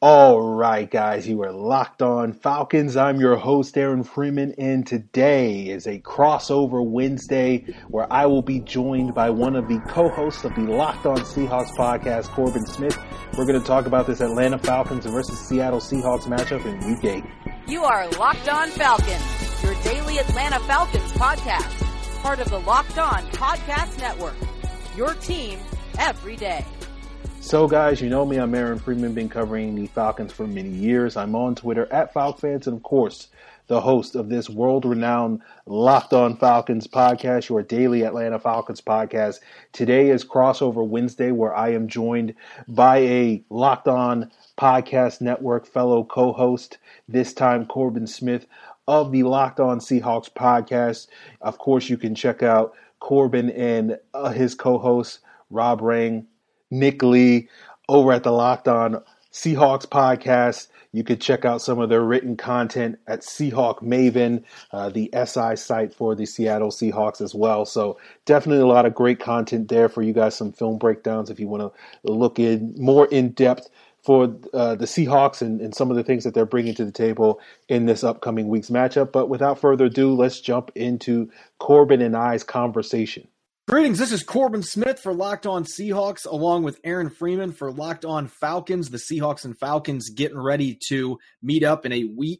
All right, guys, you are locked on Falcons. I'm your host, Aaron Freeman, and today is a crossover Wednesday where I will be joined by one of the co-hosts of the Locked On Seahawks podcast, Corbin Smith. We're going to talk about this Atlanta Falcons versus Seattle Seahawks matchup in Week 8. You are Locked On Falcons, your daily Atlanta Falcons podcast, part of the Locked On Podcast Network, your team every day. So, guys, you know me. I'm Aaron Freeman, been covering the Falcons for many years. I'm on Twitter at FalcFans, and of course, the host of this world-renowned Locked On Falcons podcast, your daily Atlanta Falcons podcast. Today is Crossover Wednesday, where I am joined by a Locked On Podcast Network fellow co-host, this time Corbin Smith of the Locked On Seahawks podcast. Of course, you can check out Corbin and his co-host, Rob Rang, Nick Lee, over at the Locked On Seahawks podcast. You could check out some of their written content at Seahawk Maven, the SI site for the Seattle Seahawks as well. So definitely a lot of great content there for you guys, some film breakdowns if you want to look in more in depth for the Seahawks and some of the things that they're bringing to the table in this upcoming week's matchup. But without further ado, let's jump into Corbin and I's conversation. Greetings, this is Corbin Smith for Locked On Seahawks, along with Aaron Freeman for Locked On Falcons. The Seahawks and Falcons getting ready to meet up in a Week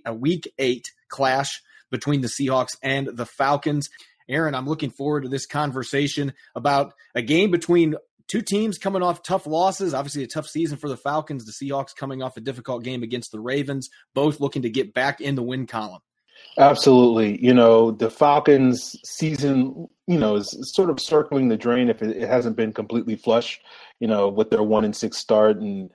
8 clash between the Seahawks and the Falcons. Aaron, I'm looking forward to this conversation about a game between two teams coming off tough losses. Obviously a tough season for the Falcons, the Seahawks coming off a difficult game against the Ravens, both looking to get back in the win column. Absolutely. You know, the Falcons season, is sort of circling the drain if it hasn't been completely flush, with their 1-6 start. And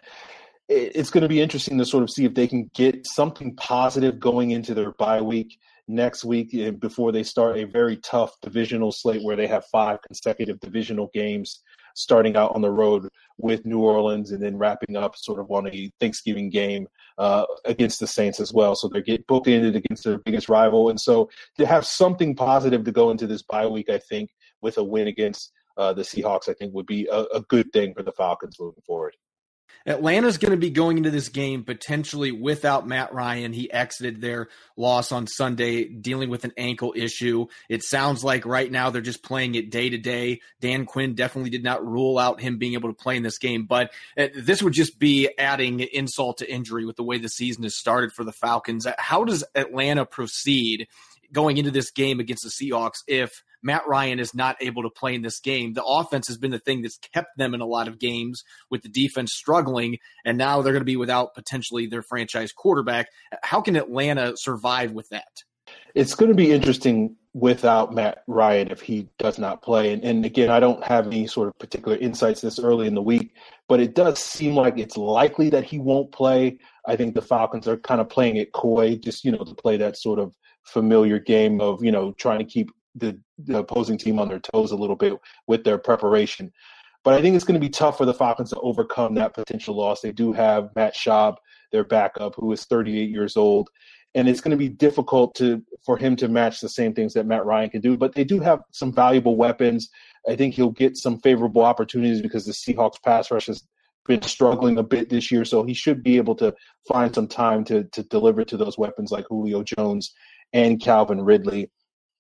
it's going to be interesting to sort of see if they can get something positive going into their bye week next week before they start a very tough divisional slate where they have 5 consecutive divisional games, starting out on the road with New Orleans and then wrapping up sort of on a Thanksgiving game against the Saints as well. So they get bookended against their biggest rival. And so to have something positive to go into this bye week, I think, with a win against the Seahawks, I think would be a good thing for the Falcons moving forward. Atlanta's going to be going into this game potentially without Matt Ryan. He exited their loss on Sunday dealing with an ankle issue. It sounds like right now they're just playing it day to day. Dan Quinn definitely did not rule out him being able to play in this game, but this would just be adding insult to injury with the way the season has started for the Falcons. How does Atlanta proceed going into this game against the Seahawks if Matt Ryan is not able to play in this game? The offense has been the thing that's kept them in a lot of games with the defense struggling, and now they're going to be without potentially their franchise quarterback. How can Atlanta survive with that? It's going to be interesting without Matt Ryan if he does not play. And again, I don't have any sort of particular insights this early in the week, but it does seem like it's likely that he won't play. I think the Falcons are kind of playing it coy, just, to play that sort of familiar game of, trying to keep the opposing team on their toes a little bit with their preparation. But I think it's going to be tough for the Falcons to overcome that potential loss. They do have Matt Schaub, their backup, who is 38 years old. And it's going to be difficult for him to match the same things that Matt Ryan can do. But they do have some valuable weapons. I think he'll get some favorable opportunities because the Seahawks pass rush has been struggling a bit this year. So he should be able to find some time to deliver to those weapons like Julio Jones and Calvin Ridley.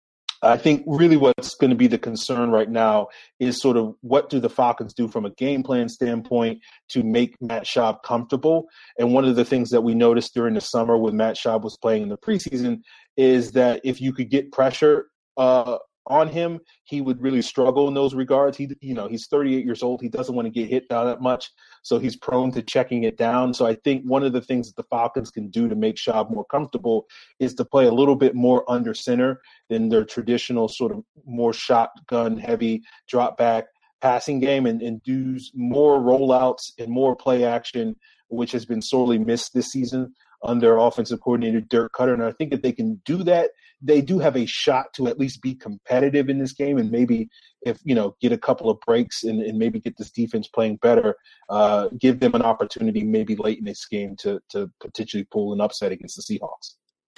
I think really what's going to be the concern right now is sort of what do the Falcons do from a game plan standpoint to make Matt Schaub comfortable. And one of the things that we noticed during the summer when Matt Schaub was playing in the preseason is that if you could get pressure on him, he would really struggle in those regards. He's 38 years old. He doesn't want to get hit down that much, so he's prone to checking it down. So I think one of the things that the Falcons can do to make Schaub more comfortable is to play a little bit more under center than their traditional sort of more shotgun heavy drop back passing game and do more rollouts and more play action, which has been sorely missed this season under offensive coordinator Dirk Cutter. And I think if they can do that, they do have a shot to at least be competitive in this game and maybe get a couple of breaks and maybe get this defense playing better, give them an opportunity maybe late in this game to potentially pull an upset against the Seahawks.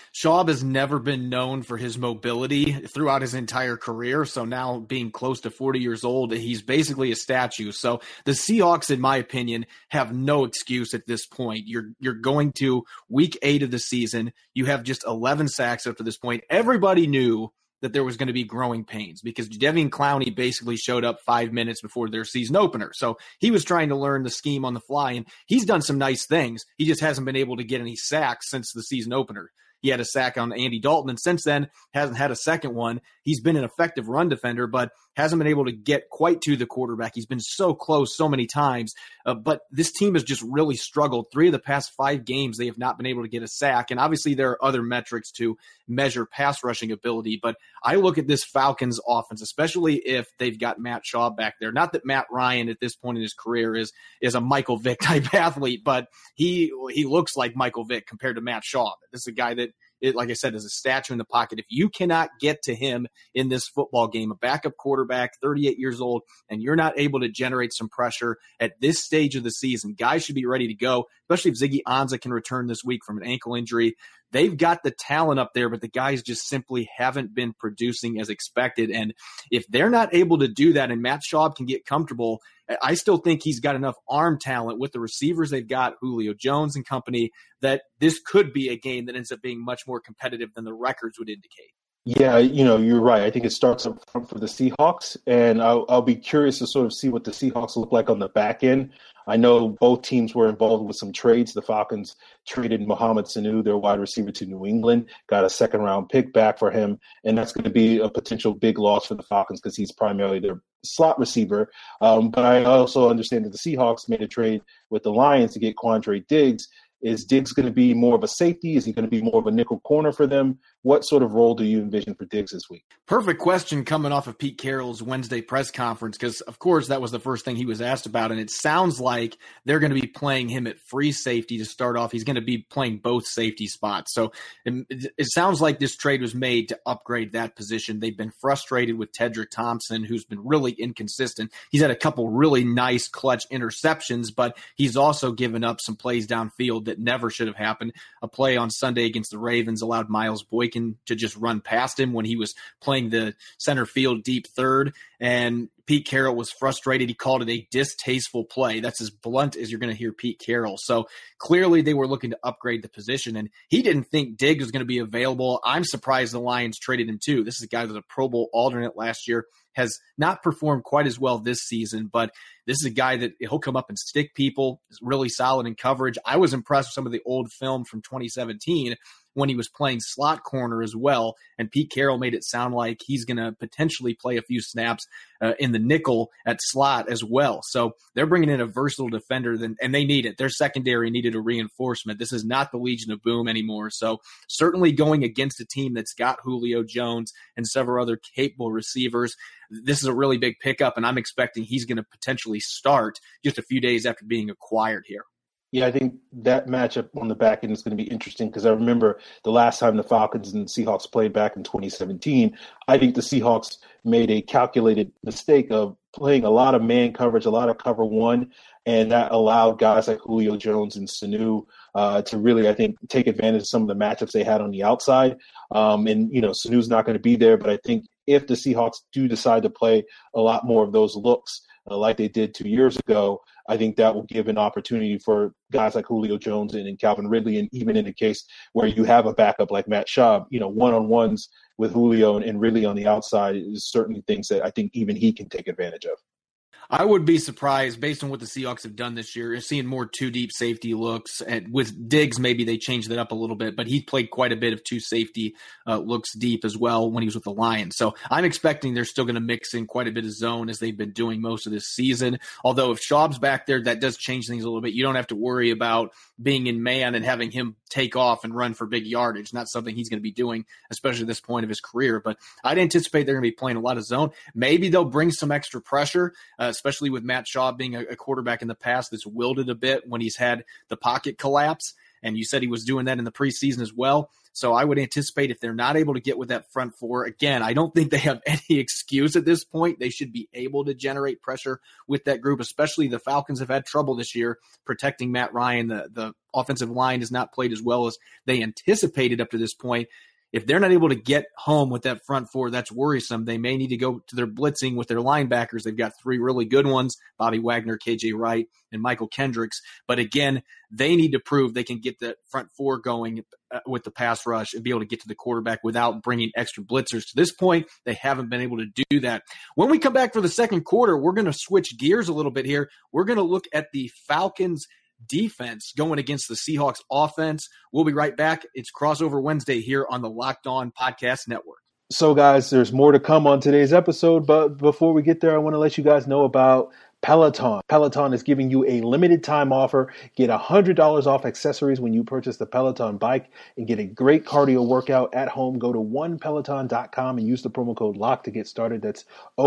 Schaub has never been known for his mobility throughout his entire career. So now being close to 40 years old, he's basically a statue. So the Seahawks, in my opinion, have no excuse at this point. You're going to week 8 of the season. You have just 11 sacks up to this point. Everybody knew that there was going to be growing pains because Jadeveon Clowney basically showed up 5 minutes before their season opener. So he was trying to learn the scheme on the fly, and he's done some nice things. He just hasn't been able to get any sacks since the season opener. He had a sack on Andy Dalton, and since then hasn't had a second one. He's been an effective run defender, but hasn't been able to get quite to the quarterback. He's been so close so many times, but this team has just really struggled. 3 of the past 5 games, they have not been able to get a sack, and obviously there are other metrics to measure pass rushing ability, but I look at this Falcons offense, especially if they've got Matt Schaub back there. Not that Matt Ryan at this point in his career is a Michael Vick type athlete, but he looks like Michael Vick compared to Matt Schaub. This is a guy that, like I said, is a statue in the pocket. If you cannot get to him in this football game, a backup quarterback, 38 years old, and you're not able to generate some pressure at this stage of the season, guys should be ready to go, especially if Ziggy Ansah can return this week from an ankle injury. They've got the talent up there, but the guys just simply haven't been producing as expected. And if they're not able to do that and Matt Schaub can get comfortable, I still think he's got enough arm talent with the receivers they've got, Julio Jones and company, that this could be a game that ends up being much more competitive than the records would indicate. Yeah, you're right. I think it starts up front for the Seahawks, and I'll be curious to sort of see what the Seahawks look like on the back end. I know both teams were involved with some trades. The Falcons traded Mohamed Sanu, their wide receiver, to New England, got a second-round pick back for him, and that's going to be a potential big loss for the Falcons because he's primarily their slot receiver. But I also understand that the Seahawks made a trade with the Lions to get Quandre Diggs. Is Diggs going to be more of a safety? Is he going to be more of a nickel corner for them? What sort of role do you envision for Diggs this week? Perfect question coming off of Pete Carroll's Wednesday press conference because, of course, that was the first thing he was asked about, and it sounds like they're going to be playing him at free safety to start off. He's going to be playing both safety spots. So it sounds like this trade was made to upgrade that position. They've been frustrated with Tedrick Thompson, who's been really inconsistent. He's had a couple really nice clutch interceptions, but he's also given up some plays downfield that never should have happened. A play on Sunday against the Ravens allowed Miles Boykin to just run past him when he was playing the center field deep third, and Pete Carroll was frustrated. He called it a distasteful play. That's as blunt as you're going to hear Pete Carroll. So clearly they were looking to upgrade the position, and he didn't think Diggs was going to be available. I'm surprised the Lions traded him too. This is a guy that was a Pro Bowl alternate last year, has not performed quite as well this season, but this is a guy that he'll come up and stick people, is really solid in coverage. I was impressed with some of the old film from 2017 when he was playing slot corner as well, and Pete Carroll made it sound like he's going to potentially play a few snaps in the nickel at slot as well. So they're bringing in a versatile defender, and they need it. Their secondary needed a reinforcement. This is not the Legion of Boom anymore. So certainly going against a team that's got Julio Jones and several other capable receivers, this is a really big pickup, and I'm expecting he's going to potentially start just a few days after being acquired here. Yeah, I think that matchup on the back end is going to be interesting because I remember the last time the Falcons and Seahawks played back in 2017, I think the Seahawks made a calculated mistake of playing a lot of man coverage, a lot of cover one, and that allowed guys like Julio Jones and Sanu to really, I think, take advantage of some of the matchups they had on the outside. Sanu's not going to be there, but I think if the Seahawks do decide to play a lot more of those looks like they did 2 years ago, I think that will give an opportunity for guys like Julio Jones and Calvin Ridley, and even in the case where you have a backup like Matt Schaub, one-on-ones with Julio and Ridley on the outside is certainly things that I think even he can take advantage of. I would be surprised, based on what the Seahawks have done this year, seeing more two deep safety looks. And with Diggs, maybe they changed that up a little bit, but he played quite a bit of two safety looks deep as well when he was with the Lions. So I'm expecting they're still going to mix in quite a bit of zone as they've been doing most of this season. Although if Schaub's back there, that does change things a little bit. You don't have to worry about being in man and having him take off and run for big yardage. Not something he's going to be doing, especially at this point of his career. But I'd anticipate they're going to be playing a lot of zone. Maybe they'll bring some extra pressure, especially with Matt Schaub being a quarterback in the past that's wilted a bit when he's had the pocket collapse. And you said he was doing that in the preseason as well. So I would anticipate if they're not able to get with that front four, again, I don't think they have any excuse at this point. They should be able to generate pressure with that group, especially the Falcons have had trouble this year protecting Matt Ryan, the offensive line has not played as well as they anticipated up to this point. If they're not able to get home with that front four, that's worrisome. They may need to go to their blitzing with their linebackers. They've got three really good ones, Bobby Wagner, KJ Wright, and Michael Kendricks. But again, they need to prove they can get the front four going with the pass rush and be able to get to the quarterback without bringing extra blitzers. To this point, they haven't been able to do that. When we come back for the second quarter, we're going to switch gears a little bit here. We're going to look at the Falcons defense going against the Seahawks offense. We'll be right back. It's Crossover Wednesday here on the Locked On Podcast Network. So, guys, there's more to come on today's episode, but before we get there, I want to let you guys know about Peloton. Peloton is giving you a limited time offer. Get $100 off accessories when you purchase the Peloton bike and get a great cardio workout at home. Go to onepeloton.com and use the promo code LOCK to get started. That's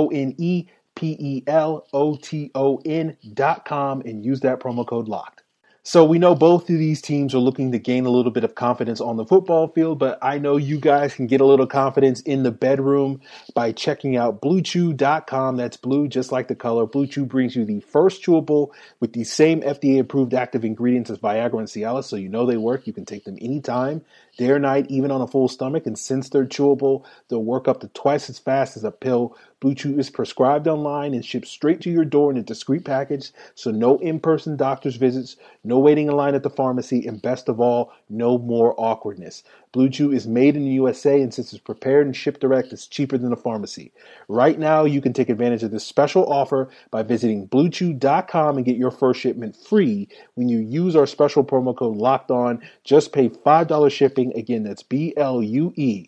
ONEPELOTON.com and use that promo code LOCKED. So we know both of these teams are looking to gain a little bit of confidence on the football field, but I know you guys can get a little confidence in the bedroom by checking out BlueChew.com. That's blue, just like the color. Blue Chew brings you the first chewable with the same FDA-approved active ingredients as Viagra and Cialis, so you know they work. You can take them anytime, day or night, even on a full stomach. And since they're chewable, they'll work up to twice as fast as a pill. Blue Chew is prescribed online and shipped straight to your door in a discreet package, so no in-person doctor's visits, no waiting in line at the pharmacy, and best of all, no more awkwardness. Blue Chew is made in the USA, and since it's prepared and shipped direct, it's cheaper than a pharmacy. Right now, you can take advantage of this special offer by visiting BlueChew.com and get your first shipment free when you use our special promo code LOCKEDON. Just pay $5 shipping. Again, that's BLUE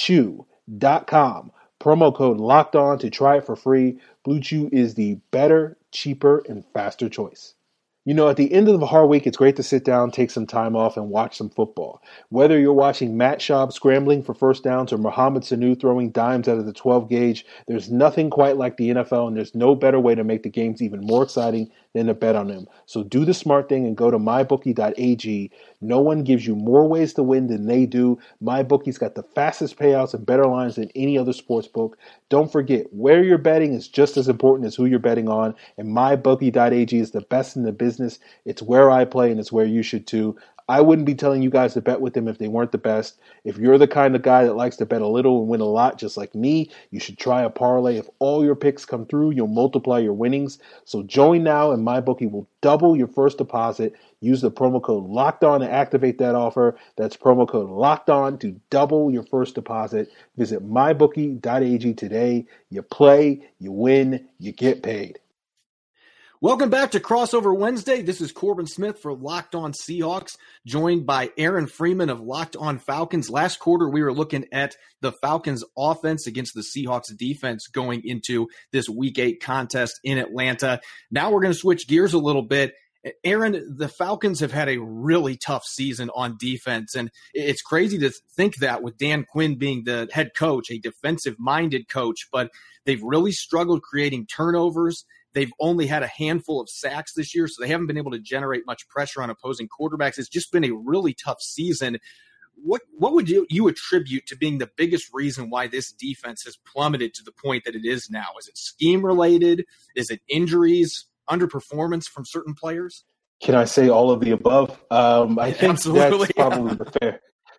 Chew.com. Promo code Locked On to try it for free. Blue Chew is the better, cheaper, and faster choice. You know, at the end of the hard week, it's great to sit down, take some time off, and watch some football. Whether you're watching Matt Schaub scrambling for first downs or Mohamed Sanu throwing dimes out of the 12 gauge, there's nothing quite like the NFL, and there's no better way to make the games even more exciting than to bet on them. So do the smart thing and go to mybookie.ag. No one gives you more ways to win than they do. MyBookie's got the fastest payouts and better lines than any other sports book. Don't forget, where you're betting is just as important as who you're betting on, and mybookie.ag is the best in the business. It's where I play, and it's where you should too. I wouldn't be telling you guys to bet with them if they weren't the best. If you're the kind of guy that likes to bet a little and win a lot, just like me, you should try a parlay. If all your picks come through, you'll multiply your winnings. So join now, and MyBookie will double your first deposit. Use the promo code LOCKEDON to activate that offer. That's promo code LOCKEDON to double your first deposit. Visit mybookie.ag today. You play, you win, you get paid. Welcome back to Crossover Wednesday. This is Corbin Smith for Locked On Seahawks, joined by Aaron Freeman of Locked On Falcons. Last quarter, we were looking at the Falcons' offense against the Seahawks' defense going into this Week 8 contest in Atlanta. Now we're going to switch gears a little bit. Aaron, the Falcons have had a really tough season on defense, and it's crazy to think that with Dan Quinn being the head coach, a defensive-minded coach, but they've really struggled creating turnovers. They've only had a handful of sacks this year, so they haven't been able to generate much pressure on opposing quarterbacks. It's just been a really tough season. What would you attribute to being the biggest reason why this defense has plummeted to the point that it is now? Is it scheme-related? Is it injuries, underperformance from certain players? Can I say all of the above? I think Absolutely, that's probably the fair.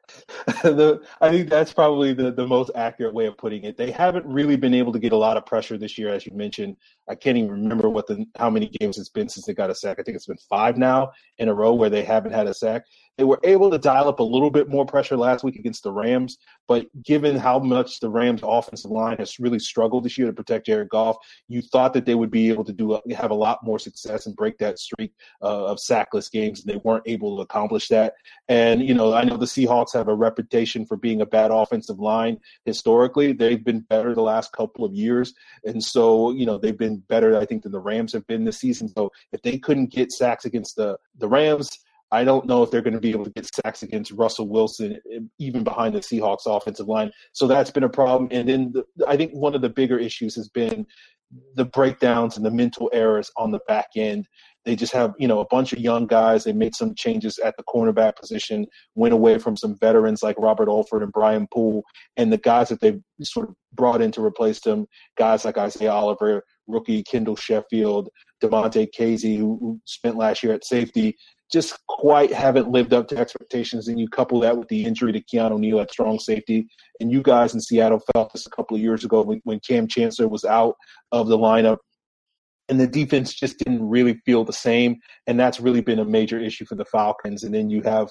I think that's probably the most accurate way of putting it. They haven't really been able to get a lot of pressure this year, as you mentioned. I can't even remember how many games it's been since they got a sack. I think it's been 5 now in a row where they haven't had a sack. They were able to dial up a little bit more pressure last week against the Rams, but given how much the Rams' offensive line has really struggled this year to protect Jared Goff, you thought that they would be able to have a lot more success and break that streak of sackless games, and they weren't able to accomplish that. And, I know the Seahawks have a reputation for being a bad offensive line historically. They've been better the last couple of years, and so, they've been better, I think, than the Rams have been this season. So if they couldn't get sacks against the Rams, I don't know if they're going to be able to get sacks against Russell Wilson, even behind the Seahawks offensive line. So that's been a problem. And then I think one of the bigger issues has been the breakdowns and the mental errors on the back end. They just have, a bunch of young guys. They made some changes at the cornerback position, went away from some veterans like Robert Alford and Brian Poole, and the guys that they sort of brought in to replace them, guys like Isaiah Oliver, rookie Kendall Sheffield, Devontae Casey, who spent last year at safety. just quite haven't lived up to expectations. And you couple that with the injury to Keanu Neal at strong safety. And you guys in Seattle felt this a couple of years ago when Cam Chancellor was out of the lineup. And the defense just didn't really feel the same. And that's really been a major issue for the Falcons. And then you have,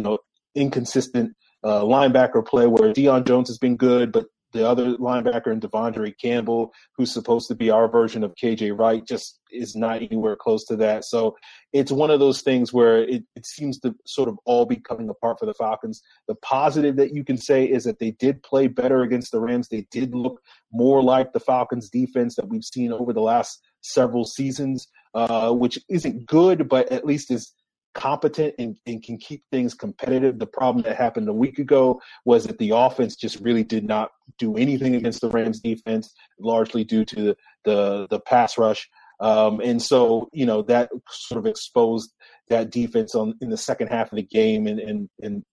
inconsistent linebacker play where Deion Jones has been good, but the other linebacker in Devondre Campbell, who's supposed to be our version of KJ Wright, just is not anywhere close to that. So it's one of those things where it seems to sort of all be coming apart for the Falcons. The positive that you can say is that they did play better against the Rams. They did look more like the Falcons defense that we've seen over the last several seasons, which isn't good, but at least is competent and can keep things competitive. The problem that happened a week ago was that the offense just really did not do anything against the Rams defense, largely due to the pass rush. And so, that sort of exposed that defense in the second half of the game, and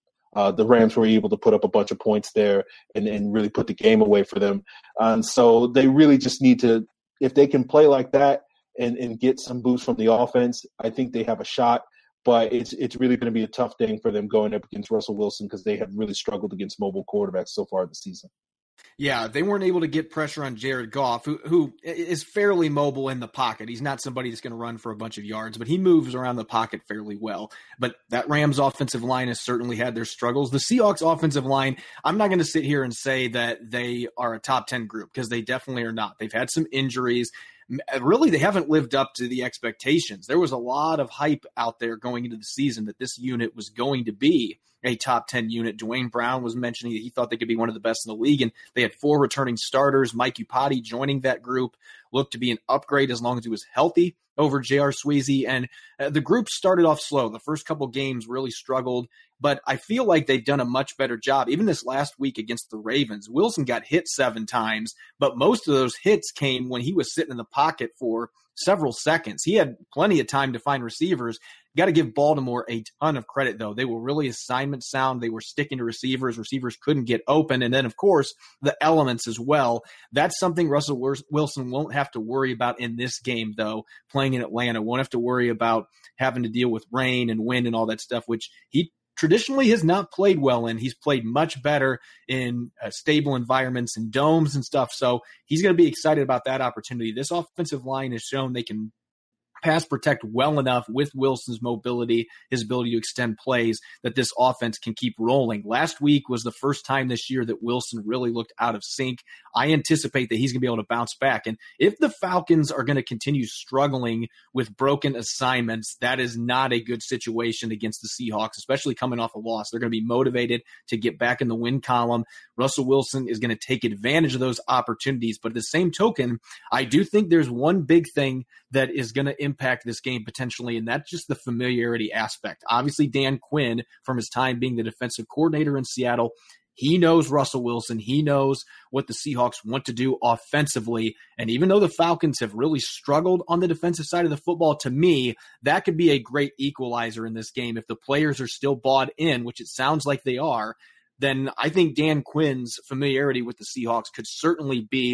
the Rams were able to put up a bunch of points there and really put the game away for them. And so they really just need to, if they can play like that and get some boost from the offense, I think they have a shot. But it's really going to be a tough thing for them going up against Russell Wilson because they have really struggled against mobile quarterbacks so far this season. Yeah, they weren't able to get pressure on Jared Goff, who is fairly mobile in the pocket. He's not somebody that's going to run for a bunch of yards, but he moves around the pocket fairly well. But that Rams offensive line has certainly had their struggles. The Seahawks offensive line, I'm not going to sit here and say that they are a top 10 group because they definitely are not. They've had some injuries. Really, they haven't lived up to the expectations. There was a lot of hype out there going into the season that this unit was going to be a top 10 unit. Dwayne Brown was mentioning that he thought they could be one of the best in the league, and they had 4 returning starters. Mike Upati joining that group looked to be an upgrade as long as he was healthy over J.R. Sweezy, and the group started off slow. The first couple games really struggled, but I feel like they've done a much better job. Even this last week against the Ravens, Wilson got hit 7 times, but most of those hits came when he was sitting in the pocket for several seconds. He had plenty of time to find receivers. Got to give Baltimore a ton of credit, though. They were really assignment sound. They were sticking to receivers. Receivers couldn't get open. And then, of course, the elements as well. That's something Russell Wilson won't have to worry about in this game, though, playing in Atlanta. Won't have to worry about having to deal with rain and wind and all that stuff, which he traditionally has not played well in. He's played much better in stable environments and domes and stuff. So he's going to be excited about that opportunity. This offensive line has shown they can pass protect well enough with Wilson's mobility, his ability to extend plays, that this offense can keep rolling. Last week was the first time this year that Wilson really looked out of sync. I anticipate that he's going to be able to bounce back. And if the Falcons are going to continue struggling with broken assignments, that is not a good situation against the Seahawks, especially coming off a loss. They're going to be motivated to get back in the win column. Russell Wilson is going to take advantage of those opportunities. But at the same token, I do think there's one big thing that is going to impact this game potentially, and that's just the familiarity aspect. Obviously, Dan Quinn, from his time being the defensive coordinator in Seattle, he knows Russell Wilson. He knows what the Seahawks want to do offensively. And even though the Falcons have really struggled on the defensive side of the football, to me, that could be a great equalizer in this game. If the players are still bought in, which it sounds like they are, then I think Dan Quinn's familiarity with the Seahawks could certainly be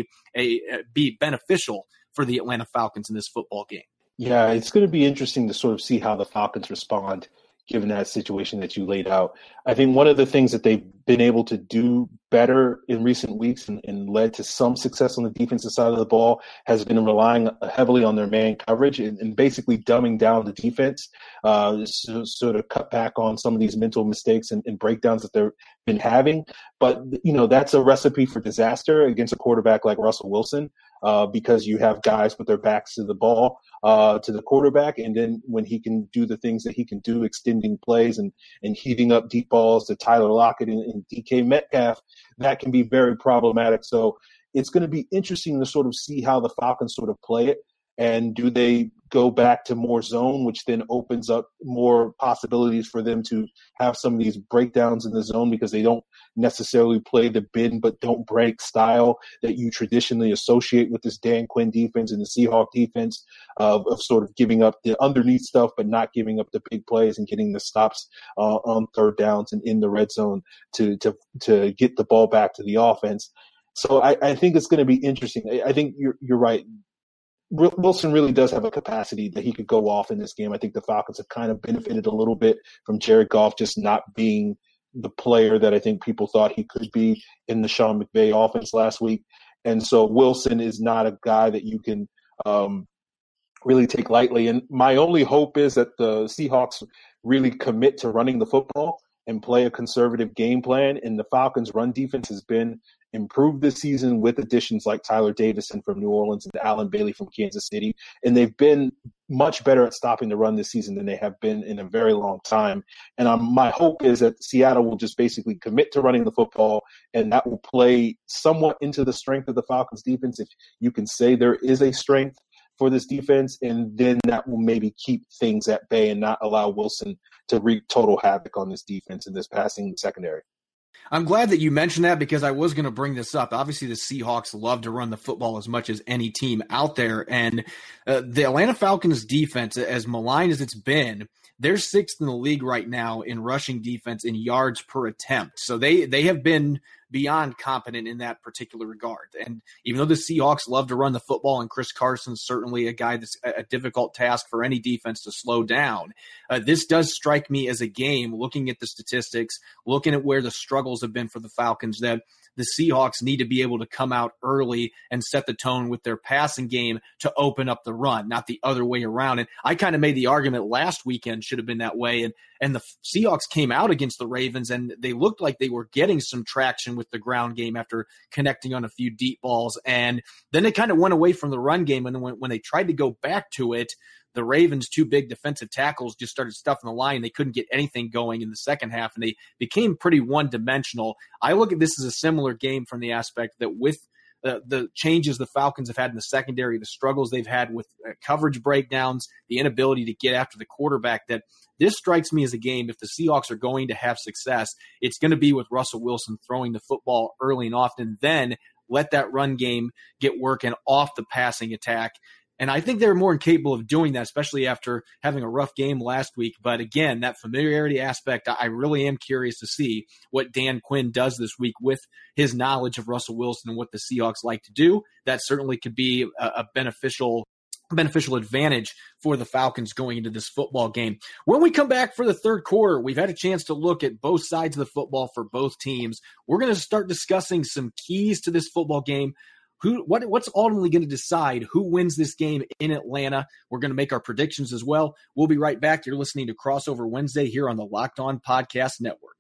beneficial for the Atlanta Falcons in this football game. Yeah, it's going to be interesting to sort of see how the Falcons respond given that situation that you laid out. I think one of the things that they've been able to do better in recent weeks and led to some success on the defensive side of the ball has been relying heavily on their man coverage and basically dumbing down the defense, sort of cut back on some of these mental mistakes and breakdowns that they've been having. But, that's a recipe for disaster against a quarterback like Russell Wilson. Because you have guys with their backs to the ball, to the quarterback, and then when he can do the things that he can do, extending plays and heaving up deep balls to Tyler Lockett and DK Metcalf, that can be very problematic. So it's going to be interesting to sort of see how the Falcons sort of play it. And do they go back to more zone, which then opens up more possibilities for them to have some of these breakdowns in the zone because they don't necessarily play the bend but don't break style that you traditionally associate with this Dan Quinn defense and the Seahawks defense of sort of giving up the underneath stuff but not giving up the big plays and getting the stops on third downs and in the red zone to get the ball back to the offense. So I think it's going to be interesting. I think you're right. Wilson really does have a capacity that he could go off in this game. I think the Falcons have kind of benefited a little bit from Jared Goff just not being the player that I think people thought he could be in the Sean McVay offense last week. And so Wilson is not a guy that you can really take lightly. And my only hope is that the Seahawks really commit to running the football and play a conservative game plan. And the Falcons' run defense has been improved this season with additions like Tyler Davison from New Orleans and Alan Bailey from Kansas City. And they've been much better at stopping the run this season than they have been in a very long time. And my hope is that Seattle will just basically commit to running the football, and that will play somewhat into the strength of the Falcons' defense, if you can say there is a strength for this defense, and then that will maybe keep things at bay and not allow Wilson to wreak total havoc on this defense in this passing secondary. I'm glad that you mentioned that, because I was going to bring this up. Obviously, the Seahawks love to run the football as much as any team out there, and the Atlanta Falcons defense, as maligned as it's been, they're sixth in the league right now in rushing defense in yards per attempt. So they have been beyond competent in that particular regard. And even though the Seahawks love to run the football, and Chris Carson's certainly a guy that's a difficult task for any defense to slow down, this does strike me as a game, looking at the statistics, looking at where the struggles have been for the Falcons, that the Seahawks need to be able to come out early and set the tone with their passing game to open up the run, not the other way around. And I kind of made the argument last weekend should have been that way. And the Seahawks came out against the Ravens, and they looked like they were getting some traction with the ground game after connecting on a few deep balls. And then they kind of went away from the run game. And when they tried to go back to it, the Ravens' two big defensive tackles just started stuffing the line. They couldn't get anything going in the second half, and they became pretty one-dimensional. I look at this as a similar game from the aspect that with the changes the Falcons have had in the secondary, the struggles they've had with coverage breakdowns, the inability to get after the quarterback, that this strikes me as a game, if the Seahawks are going to have success, it's going to be with Russell Wilson throwing the football early and often, then let that run game get working off the passing attack. And I think they're more incapable of doing that, especially after having a rough game last week. But again, that familiarity aspect, I really am curious to see what Dan Quinn does this week with his knowledge of Russell Wilson and what the Seahawks like to do. That certainly could be a beneficial advantage for the Falcons going into this football game. When we come back for the third quarter, we've had a chance to look at both sides of the football for both teams. We're going to start discussing some keys to this football game. What's ultimately going to decide who wins this game in Atlanta? We're going to make our predictions as well. We'll be right back. You're listening to Crossover Wednesday here on the Locked On Podcast Network.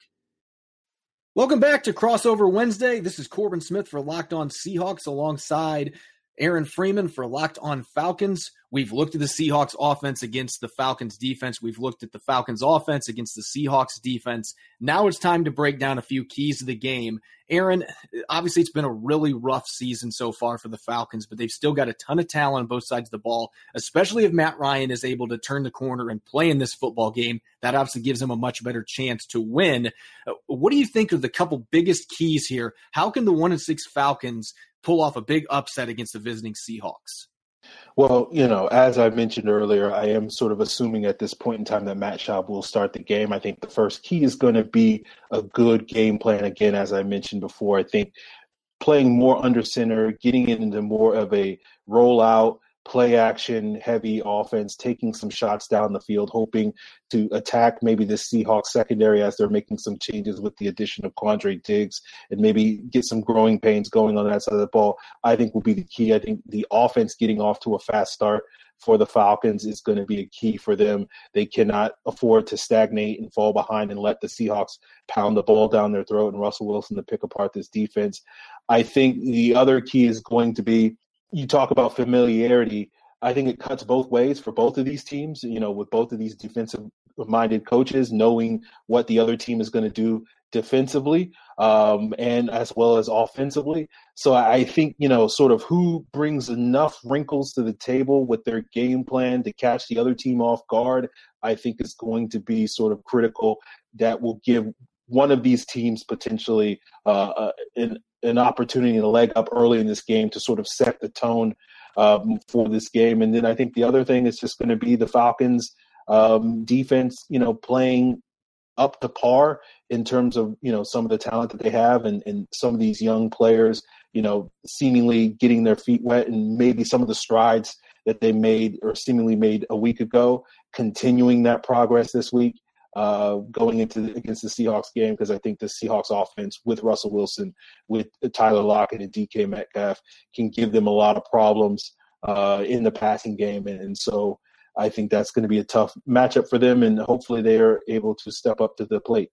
Welcome back to Crossover Wednesday. This is Corbin Smith for Locked On Seahawks alongside Aaron Freeman for Locked On Falcons. We've looked at the Seahawks offense against the Falcons defense. We've looked at the Falcons offense against the Seahawks defense. Now it's time to break down a few keys of the game. Aaron, obviously it's been a really rough season so far for the Falcons, but they've still got a ton of talent on both sides of the ball, especially if Matt Ryan is able to turn the corner and play in this football game. That obviously gives him a much better chance to win. What do you think are the couple biggest keys here? How can the 1-6 Falcons pull off a big upset against the visiting Seahawks? Well, as I mentioned earlier, I am sort of assuming at this point in time that Matt Schaub will start the game. I think the first key is going to be a good game plan. Again, as I mentioned before, I think playing more under center, getting into more of a rollout, play action heavy offense, taking some shots down the field, hoping to attack maybe the Seahawks secondary as they're making some changes with the addition of Quandre Diggs, and maybe get some growing pains going on that side of the ball, I think will be the key. I think the offense getting off to a fast start for the Falcons is going to be a key for them. They cannot afford to stagnate and fall behind and let the Seahawks pound the ball down their throat and Russell Wilson to pick apart this defense. I think the other key is going to be, you talk about familiarity. I think it cuts both ways for both of these teams, with both of these defensive-minded coaches knowing what the other team is going to do defensively and as well as offensively. So I think, sort of who brings enough wrinkles to the table with their game plan to catch the other team off guard, I think is going to be sort of critical. That will give one of these teams potentially an opportunity and a leg up early in this game to sort of set the tone for this game. And then I think the other thing is just going to be the Falcons defense, playing up to par in terms of, some of the talent that they have and some of these young players, seemingly getting their feet wet and maybe some of the strides that they made or seemingly made a week ago, continuing that progress this week, going against the Seahawks game, because I think the Seahawks offense with Russell Wilson, with Tyler Lockett and DK Metcalf can give them a lot of problems in the passing game. And so I think that's going to be a tough matchup for them, and hopefully they are able to step up to the plate.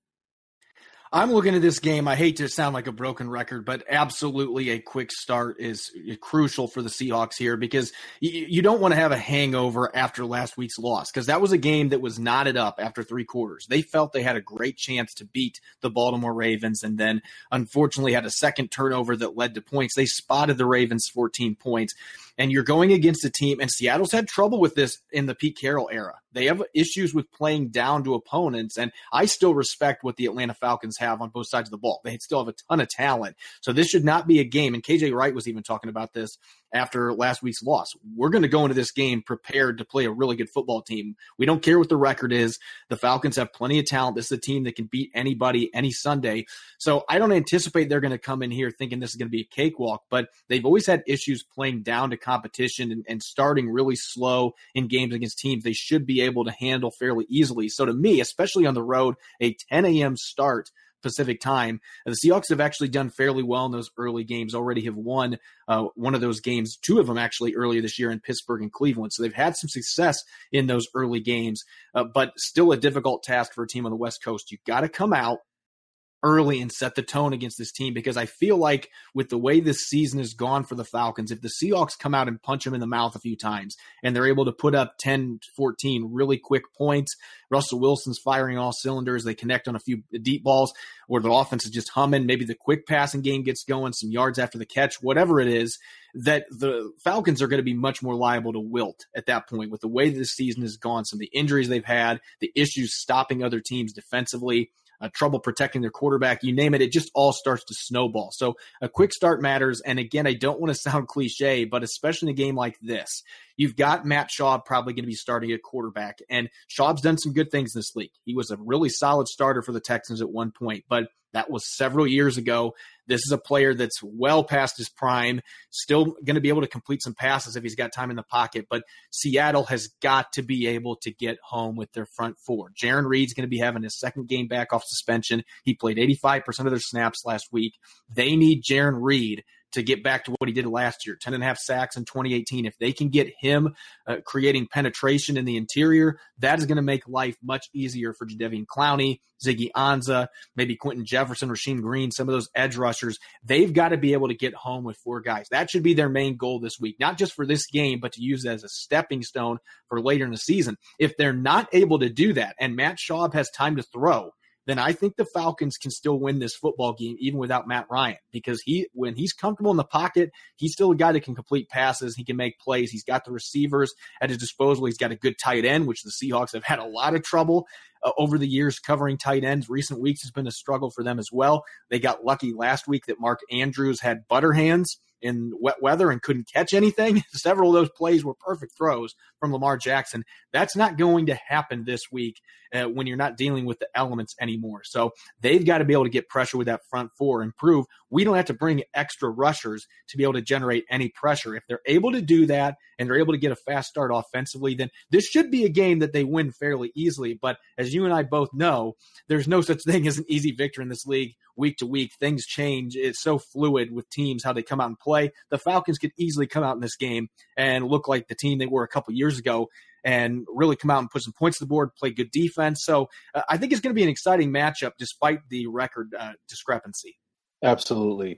I'm looking at this game. I hate to sound like a broken record, but absolutely a quick start is crucial for the Seahawks here, because you don't want to have a hangover after last week's loss, because that was a game that was knotted up after 3 quarters. They felt they had a great chance to beat the Baltimore Ravens, and then unfortunately had a second turnover that led to points. They spotted the Ravens 14 points. And you're going against a team, and Seattle's had trouble with this in the Pete Carroll era. They have issues with playing down to opponents, and I still respect what the Atlanta Falcons have on both sides of the ball. They still have a ton of talent. So this should not be a game, and KJ Wright was even talking about this after last week's loss. We're going to go into this game prepared to play a really good football team. We don't care what the record is. The Falcons have plenty of talent. This is a team that can beat anybody any Sunday. So I don't anticipate they're going to come in here thinking this is going to be a cakewalk, but they've always had issues playing down to competition and starting really slow in games against teams they should be able to handle fairly easily. So to me, especially on the road, a 10 a.m. start Pacific time, the Seahawks have actually done fairly well in those early games, already have won one of those games, 2 of them actually earlier this year in Pittsburgh and Cleveland. So they've had some success in those early games, but still a difficult task for a team on the West Coast. You've got to come out early and set the tone against this team, because I feel like with the way this season has gone for the Falcons, if the Seahawks come out and punch them in the mouth a few times and they're able to put up 10, 14 really quick points, Russell Wilson's firing all cylinders, they connect on a few deep balls, or the offense is just humming, maybe the quick passing game gets going, some yards after the catch, whatever it is, that the Falcons are going to be much more liable to wilt at that point with the way this season has gone, some of the injuries they've had, the issues stopping other teams defensively, trouble protecting their quarterback, you name it, it just all starts to snowball. So a quick start matters. And again, I don't want to sound cliche, but especially in a game like this, you've got Matt Schaub probably going to be starting at quarterback. And Schaub's done some good things this league. He was a really solid starter for the Texans at one point, but that was several years ago. This is a player that's well past his prime, still going to be able to complete some passes if he's got time in the pocket. But Seattle has got to be able to get home with their front four. Jarran Reed's going to be having his second game back off suspension. He played 85% of their snaps last week. They need Jarran Reed to get back to what he did last year, 10.5 sacks in 2018. If they can get him creating penetration in the interior, that is going to make life much easier for Jadeveon Clowney, Ziggy Ansah, maybe Quentin Jefferson, Rasheem Green, some of those edge rushers. They've got to be able to get home with 4 guys. That should be their main goal this week, not just for this game, but to use it as a stepping stone for later in the season. If they're not able to do that, and Matt Schaub has time to throw, then I think the Falcons can still win this football game even without Matt Ryan, because when he's comfortable in the pocket, he's still a guy that can complete passes. He can make plays. He's got the receivers at his disposal. He's got a good tight end, which the Seahawks have had a lot of trouble over the years covering tight ends. Recent weeks has been a struggle for them as well. They got lucky last week that Mark Andrews had butter hands in wet weather and couldn't catch anything. Several of those plays were perfect throws from Lamar Jackson. That's not going to happen this week when you're not dealing with the elements anymore. So they've got to be able to get pressure with that front four and prove we don't have to bring extra rushers to be able to generate any pressure. If they're able to do that and they're able to get a fast start offensively, then this should be a game that they win fairly easily. But as you and I both know, there's no such thing as an easy victory in this league. Week to week, things change. It's so fluid with teams, how they come out and play. The Falcons could easily come out in this game and look like the team they were a couple years ago and really come out and put some points to the board, play good defense. So I think it's going to be an exciting matchup despite the record discrepancy. Absolutely.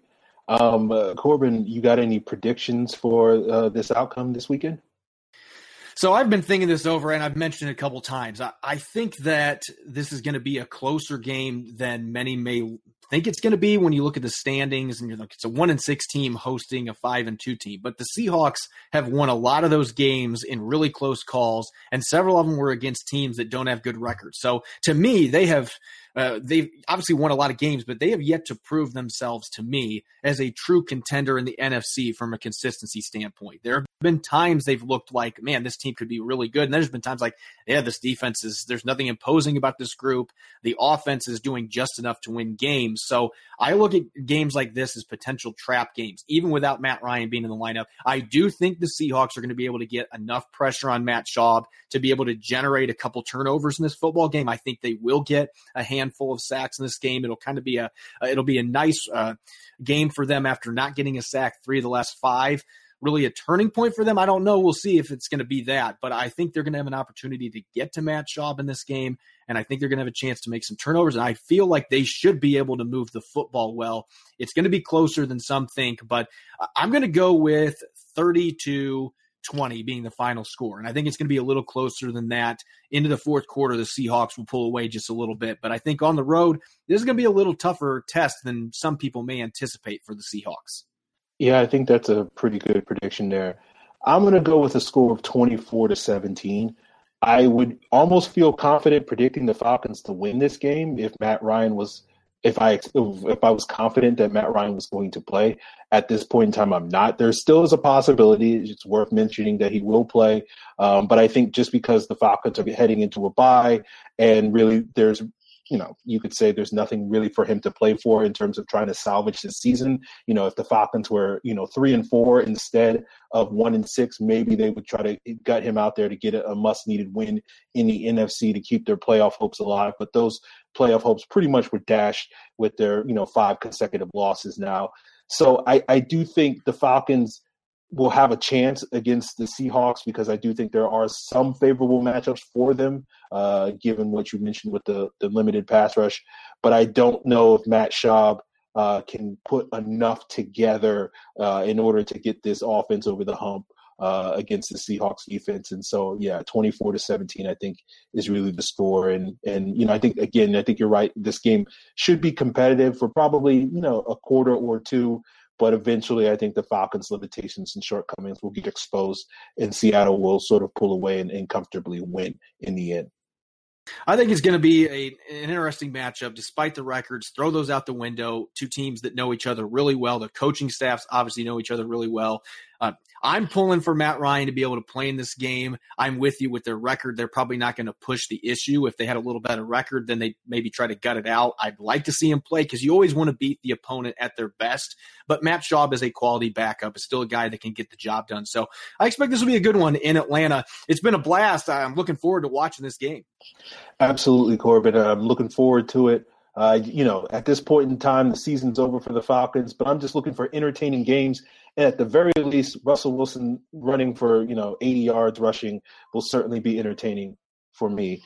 Corbin, you got any predictions for this outcome this weekend? So I've been thinking this over, and I've mentioned it a couple times. I think that this is going to be a closer game than many may think it's going to be when you look at the standings and you're like, it's a 1-6 team hosting a 5-2 team. But the Seahawks have won a lot of those games in really close calls, and several of them were against teams that don't have good records. So to me, they have They've obviously won a lot of games, but they have yet to prove themselves to me as a true contender in the NFC from a consistency standpoint. There have been times they've looked like, man, this team could be really good. And there's been times like, yeah, this defense there's nothing imposing about this group. The offense is doing just enough to win games. So I look at games like this as potential trap games, even without Matt Ryan being in the lineup. I do think the Seahawks are going to be able to get enough pressure on Matt Schaub to be able to generate a couple turnovers in this football game. I think they will get a handful of sacks in this game. It'll kind of be it'll be a nice game for them after not getting a sack 3 of the last 5. Really a turning point for them. I don't know. We'll see if it's going to be that, but I think they're going to have an opportunity to get to Matt Schaub in this game, and I think they're going to have a chance to make some turnovers, and I feel like they should be able to move the football well. It's going to be closer than some think, but I'm going to go with 30-20 being the final score, and I think it's going to be a little closer than that. Into the fourth quarter, the Seahawks will pull away just a little bit, but I think on the road, this is going to be a little tougher test than some people may anticipate for the Seahawks. Yeah, I think that's a pretty good prediction there. I'm going to go with a score of 24-17. I would almost feel confident predicting the Falcons to win this game if Matt Ryan was, if I was confident that Matt Ryan was going to play. At this point in time, I'm not. There still is a possibility. It's worth mentioning that he will play. But I think just because the Falcons are heading into a bye and really there's, you could say there's nothing really for him to play for in terms of trying to salvage this season. If the Falcons were, 3-4 instead of 1-6, maybe they would try to gut him out there to get a must-needed win in the NFC to keep their playoff hopes alive. But those playoff hopes pretty much were dashed with their, 5 consecutive losses now. So I do think the Falcons will have a chance against the Seahawks because I do think there are some favorable matchups for them, given what you mentioned with the limited pass rush. But I don't know if Matt Schaub can put enough together in order to get this offense over the hump against the Seahawks defense. And so, 24-17, I think is really the score. And I think you're right. This game should be competitive for probably, a quarter or two. But eventually, I think the Falcons' limitations and shortcomings will get exposed, and Seattle will sort of pull away and comfortably win in the end. I think it's going to be an interesting matchup, despite the records. Throw those out the window. Two teams that know each other really well. The coaching staffs obviously know each other really well. I'm pulling for Matt Ryan to be able to play in this game. I'm with you with their record. They're probably not going to push the issue. If they had a little better record, then they maybe try to gut it out. I'd like to see him play because you always want to beat the opponent at their best. But Matt Schaub is a quality backup. Is still a guy that can get the job done. So I expect this will be a good one in Atlanta. It's been a blast. I'm looking forward to watching this game. Absolutely, Corbin. I'm looking forward to it. At this point in time, the season's over for the Falcons, but I'm just looking for entertaining games. And at the very least, Russell Wilson running for, 80 yards rushing will certainly be entertaining for me.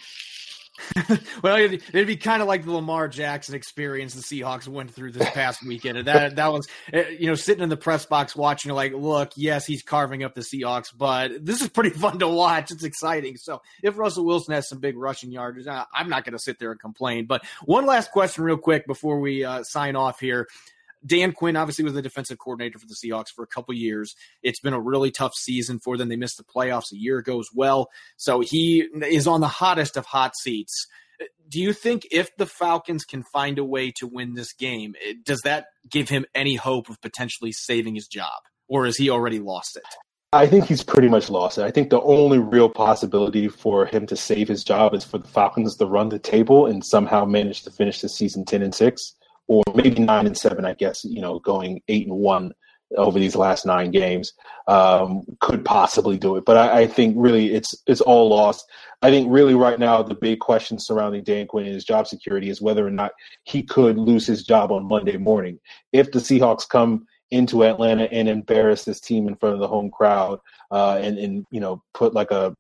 Well, it'd be kind of like the Lamar Jackson experience the Seahawks went through this past weekend. And that was, sitting in the press box watching, like, look, yes, he's carving up the Seahawks, but this is pretty fun to watch. It's exciting. So if Russell Wilson has some big rushing yards, I'm not going to sit there and complain. But one last question real quick before we sign off here. Dan Quinn obviously was the defensive coordinator for the Seahawks for a couple years. It's been a really tough season for them. They missed the playoffs a year ago as well. So he is on the hottest of hot seats. Do you think if the Falcons can find a way to win this game, does that give him any hope of potentially saving his job? Or has he already lost it? I think he's pretty much lost it. I think the only real possibility for him to save his job is for the Falcons to run the table and somehow manage to finish the season 10-6. Or maybe 9-7, I guess, going 8-1 over these last 9 games could possibly do it. But I think really it's all lost. I think really right now the big question surrounding Dan Quinn and his job security is whether or not he could lose his job on Monday morning. If the Seahawks come into Atlanta and embarrass this team in front of the home crowd and put like a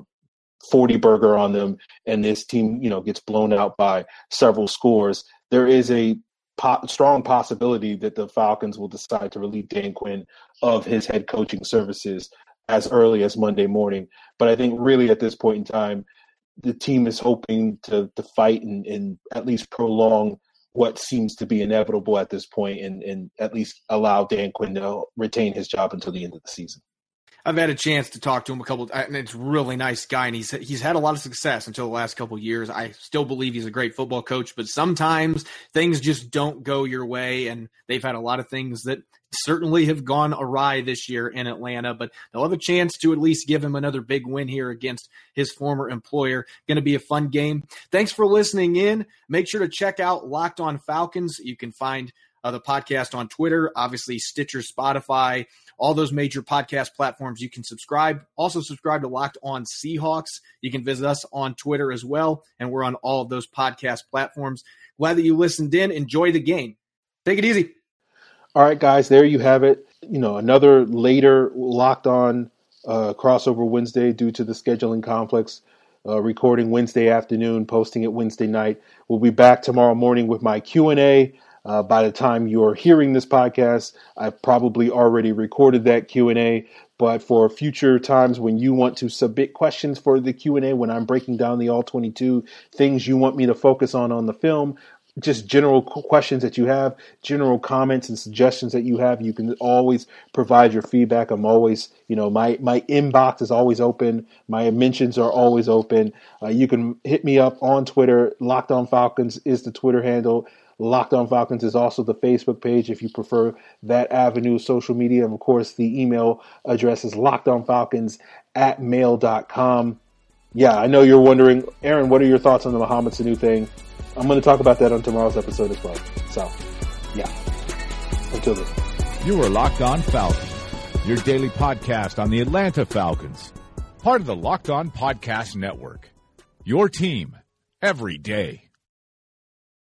40 burger on them and this team gets blown out by several scores, there is a strong possibility that the Falcons will decide to relieve Dan Quinn of his head coaching services as early as Monday morning. But I think really at this point in time, the team is hoping to fight and at least prolong what seems to be inevitable at this point and at least allow Dan Quinn to retain his job until the end of the season. I've had a chance to talk to him a couple, and it's a really nice guy, and he's had a lot of success until the last couple of years. I still believe he's a great football coach, but sometimes things just don't go your way, and they've had a lot of things that certainly have gone awry this year in Atlanta, but they'll have a chance to at least give him another big win here against his former employer. Going to be a fun game. Thanks for listening in. Make sure to check out Locked On Falcons. You can find the podcast on Twitter, obviously Stitcher, Spotify, all those major podcast platforms. You can subscribe. Also subscribe to Locked On Seahawks. You can visit us on Twitter as well, and we're on all of those podcast platforms. Glad that you listened in. Enjoy the game. Take it easy. All right, guys, there you have it. Another later Locked On crossover Wednesday due to the scheduling conflicts. Recording Wednesday afternoon, posting it Wednesday night. We'll be back tomorrow morning with my Q&A. By the time you're hearing this podcast, I've probably already recorded that Q&A. But for future times when you want to submit questions for the Q&A, when I'm breaking down the All-22, things you want me to focus on the film, just general questions that you have, general comments and suggestions that you have, you can always provide your feedback. I'm always, my inbox is always open. My mentions are always open. You can hit me up on Twitter. Locked On Falcons is the Twitter handle. Locked On Falcons is also the Facebook page if you prefer that avenue of social media. And of course, the email address is lockedonfalcons@mail.com. Yeah, I know you're wondering, Aaron, what are your thoughts on the Mohamed Sanu thing? I'm going to talk about that on tomorrow's episode as well. So, yeah. Until then. You are Locked On Falcons, your daily podcast on the Atlanta Falcons. Part of the Locked On Podcast Network. Your team every day.